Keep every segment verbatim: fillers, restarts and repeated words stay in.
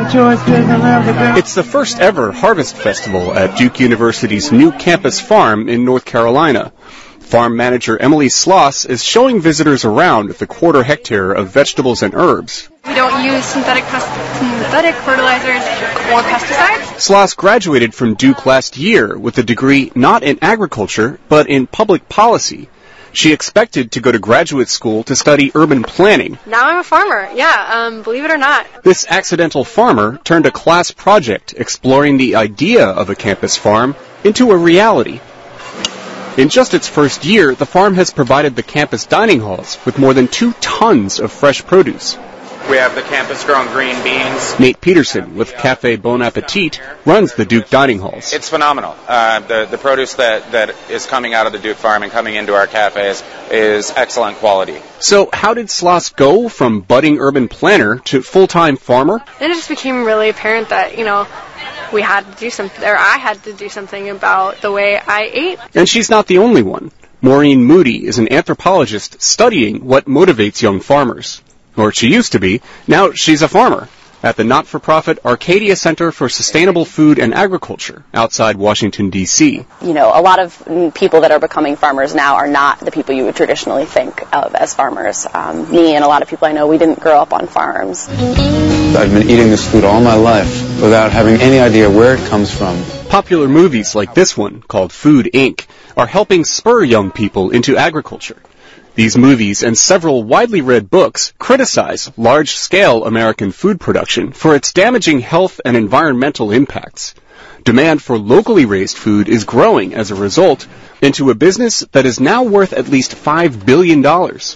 It's the first ever Harvest Festival at Duke University's new campus farm in North Carolina. Farm manager Emily Sloss is showing visitors around the quarter hectare of vegetables and herbs. We don't use synthetic pest- synthetic fertilizers or pesticides. Sloss graduated from Duke last year with a degree not in agriculture, but in public policy. She expected to go to graduate school to study urban planning. Now I'm a farmer, yeah, um, believe it or not. This accidental farmer turned a class project exploring the idea of a campus farm into a reality. In just its first year, the farm has provided the campus dining halls with more than two tons of fresh produce. We have the campus-grown green beans. Nate Peterson with Café Bon Appetit runs the Duke dining halls. It's phenomenal. Uh, the, the produce that, that is coming out of the Duke farm and coming into our cafes is excellent quality. So how did Sloss go from budding urban planner to full-time farmer? Then it just became really apparent that, you know, we had to do something, or I had to do something about the way I ate. And she's not the only one. Maureen Moody is an anthropologist studying what motivates young farmers. Or she used to be. Now she's a farmer at the not-for-profit Arcadia Center for Sustainable Food and Agriculture outside Washington, D C You know, a lot of people that are becoming farmers now are not the people you would traditionally think of as farmers. Um, me and a lot of people I know, we didn't grow up on farms. I've been eating this food all my life without having any idea where it comes from. Popular movies like this one, called Food, Incorporated, are helping spur young people into agriculture. These movies and several widely read books criticize large-scale American food production for its damaging health and environmental impacts. Demand for locally raised food is growing as a result into a business that is now worth at least five billion dollars.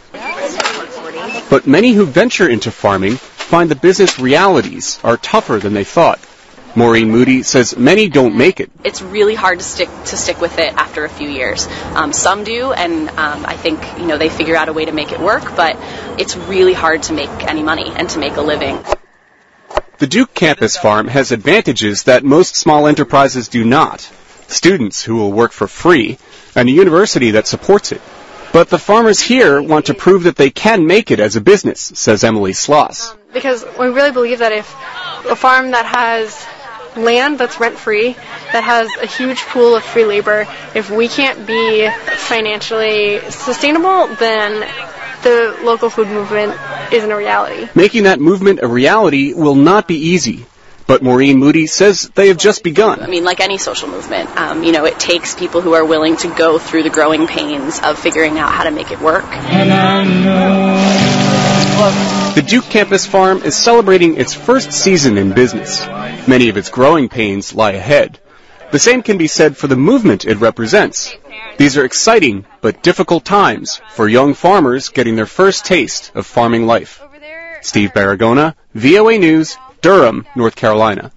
But many who venture into farming find the business realities are tougher than they thought. Maureen Moody says many don't make it. It's really hard to stick to stick with it after a few years. Um, some do, and um, I think you know they figure out a way to make it work, but it's really hard to make any money and to make a living. The Duke campus farm has advantages that most small enterprises do not. Students who will work for free, and a university that supports it. But the farmers here want to prove that they can make it as a business, says Emily Sloss. Um, because we really believe that if a farm that has land that's rent-free, that has a huge pool of free labor, if we can't be financially sustainable, then the local food movement isn't a reality. Making that movement a reality will not be easy. But Maureen Moody says they have just begun. I mean, like any social movement, um, you know, it takes people who are willing to go through the growing pains of figuring out how to make it work. The Duke campus farm is celebrating its first season in business. Many of its growing pains lie ahead. The same can be said for the movement it represents. These are exciting but difficult times for young farmers getting their first taste of farming life. Steve Baragona, V O A News, Durham, North Carolina.